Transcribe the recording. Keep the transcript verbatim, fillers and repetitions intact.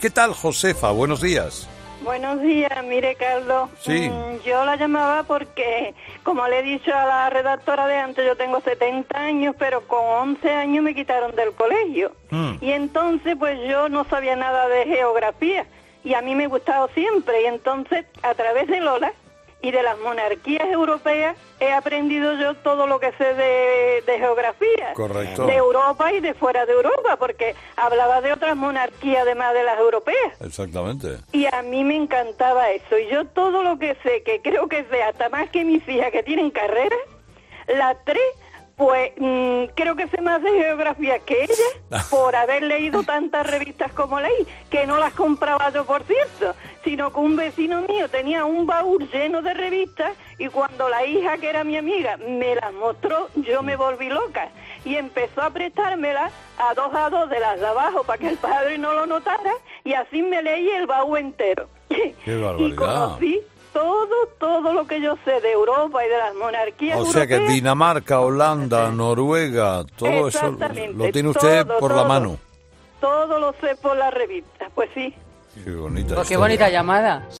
¿Qué tal, Josefa? Buenos días. Buenos días, mire, Carlos. Sí. Mm, yo la llamaba porque, como le he dicho a la redactora de antes, yo tengo setenta años, pero con once años me quitaron del colegio. Mm. Y entonces, pues yo no sabía nada de geografía. Y a mí me ha gustado siempre. Y entonces, a través de Lola y de las monarquías europeas, he aprendido yo todo lo que sé de, de geografía. Correcto. De Europa y de fuera de Europa, porque hablaba de otras monarquías además de las europeas. Exactamente. Y a mí me encantaba eso. Y yo todo lo que sé, que creo que sé, hasta más que mis hijas que tienen carrera, las tres, pues mmm, creo que sé más de geografía que ella, por haber leído tantas revistas como leí, que no las compraba yo, por cierto, sino que un vecino mío tenía un baúl lleno de revistas, y cuando la hija, que era mi amiga, me las mostró, yo me volví loca, y empezó a prestármelas a dos a dos de las de abajo para que el padre no lo notara, y así me leí el baúl entero. ¡Qué barbaridad! Y conocí todo, todo lo que yo sé de Europa y de las monarquías O sea europeas. que Dinamarca, Holanda, Noruega, todo eso lo tiene usted todo, por todo, la mano. Todo lo sé por la revista, pues sí. Qué bonita Pues qué bonita llamada.